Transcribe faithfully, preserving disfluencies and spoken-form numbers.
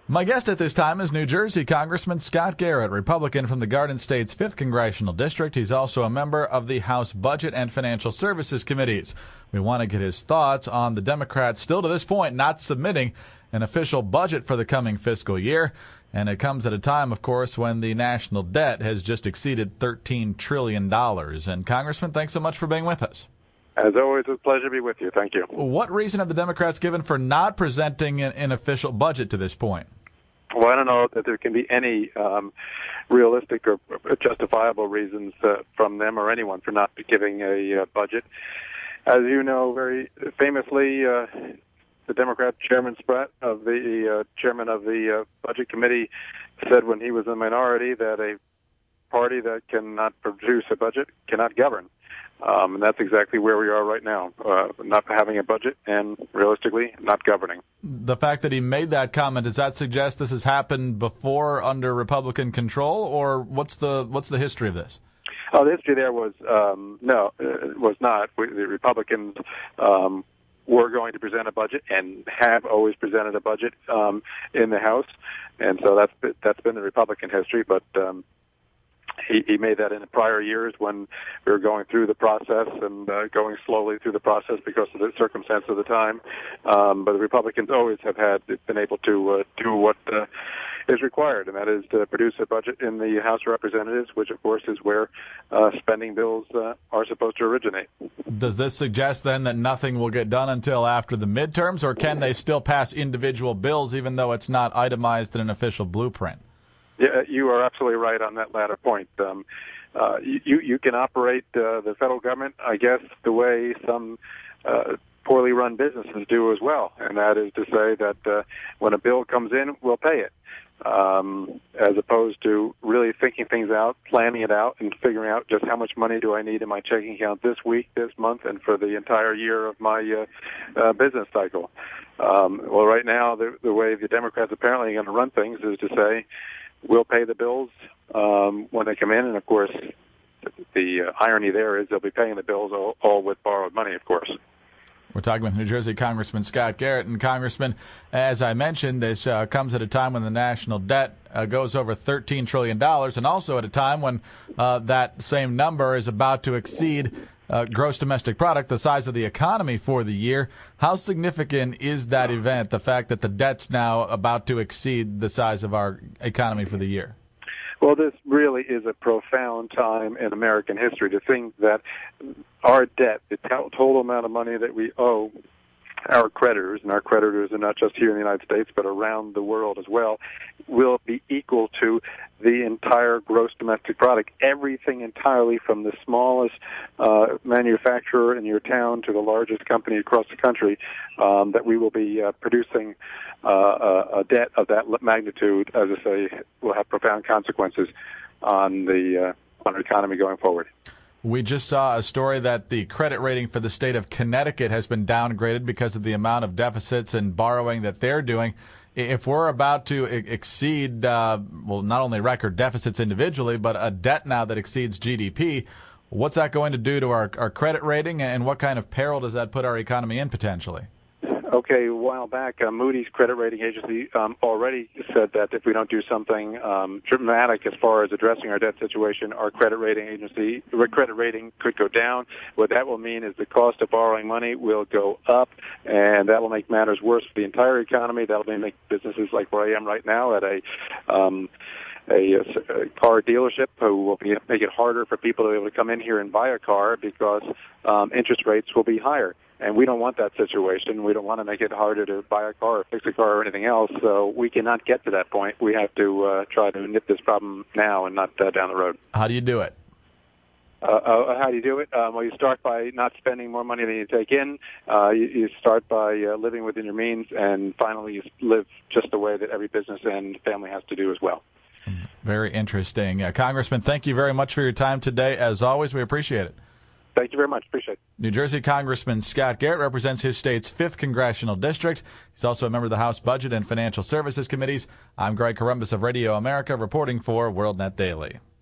My guest at this time is New Jersey Congressman Scott Garrett, Republican from the Garden State's fifth Congressional District. He's also a member of the House Budget and Financial Services Committees. We want to get his thoughts on the Democrats still to this point not submitting an official budget for the coming fiscal year. And it comes at a time, of course, when the national debt has just exceeded thirteen trillion dollars. And Congressman, thanks so much for being with us. As always, it's a pleasure to be with you. Thank you. What reason have the Democrats given for not presenting an, an official budget to this point? Well, I don't know that there can be any um, realistic or justifiable reasons uh, from them or anyone for not giving a uh, budget. As you know, very famously, uh, the Democrat Chairman Spratt, of the uh, chairman of the uh, Budget Committee, said when he was in the minority that a party that cannot produce a budget cannot govern. Um, and that's exactly where we are right now, uh, not having a budget and, realistically, not governing. The fact that he made that comment, does that suggest this has happened before under Republican control, or what's the what's the history of this? Oh, the history there was, um, no, it was not. We, the Republicans um, were going to present a budget and have always presented a budget um, in the House, and so that's that's been the Republican history, but um He, he made that in the prior years when we were going through the process and uh, going slowly through the process because of the circumstance of the time. Um, but the Republicans always have had been able to uh, do what uh, is required, and that is to produce a budget in the House of Representatives, which, of course, is where uh, spending bills uh, are supposed to originate. Does this suggest, then, that nothing will get done until after the midterms, or can they still pass individual bills even though it's not itemized in an official blueprint? Yeah, you are absolutely right on that latter point. Um, uh, you you can operate uh, the federal government, I guess, the way some uh, poorly run businesses do as well, and that is to say that uh, when a bill comes in, we'll pay it, um, as opposed to really thinking things out, planning it out, and figuring out just how much money do I need in my checking account this week, this month, and for the entire year of my uh, uh, business cycle. Um, well, right now, the, the way the Democrats apparently are going to run things is to say, we'll pay the bills um, when they come in, and of course, the uh, irony there is they'll be paying the bills all, all with borrowed money, of course. We're talking with New Jersey Congressman Scott Garrett. And Congressman, as I mentioned, this uh, comes at a time when the national debt uh, goes over thirteen trillion dollars, and also at a time when uh, that same number is about to exceed Uh, gross domestic product, the size of the economy for the year. How significant is that event, the fact that the debt's now about to exceed the size of our economy for the year? Well, this really is a profound time in American history to think that our debt, the total amount of money that we owe our creditors, and our creditors are not just here in the United States, but around the world as well, will be equal to the entire gross domestic product. Everything entirely from the smallest uh, manufacturer in your town to the largest company across the country, um, that we will be uh, producing uh, a debt of that magnitude, as I say, will have profound consequences on the uh, on our economy going forward. We just saw a story that the credit rating for the state of Connecticut has been downgraded because of the amount of deficits and borrowing that they're doing. If we're about to exceed, uh, well, not only record deficits individually, but a debt now that exceeds G D P, what's that going to do to our, our credit rating, and what kind of peril does that put our economy in potentially? Okay, a while back, uh, Moody's credit rating agency um, already said that if we don't do something um, dramatic as far as addressing our debt situation, our credit rating agency credit rating could go down. What that will mean is the cost of borrowing money will go up, and that will make matters worse for the entire economy. That will make businesses like where I am right now at a um, A, a car dealership who will be, make it harder for people to be able to come in here and buy a car because um, interest rates will be higher. And we don't want that situation. We don't want to make it harder to buy a car or fix a car or anything else. So we cannot get to that point. We have to uh, try to nip this problem now and not uh, down the road. How do you do it? Uh, uh, how do you do it? Um, well, you start by not spending more money than you take in. Uh, you, you start by uh, living within your means. And finally, you live just the way that every business and family has to do as well. Very interesting. Uh, Congressman, thank you very much for your time today. As always, we appreciate it. Thank you very much. Appreciate it. New Jersey Congressman Scott Garrett represents his state's fifth Congressional District. He's also a member of the House Budget and Financial Services Committees. I'm Greg Corombos of Radio America, reporting for WorldNet Daily.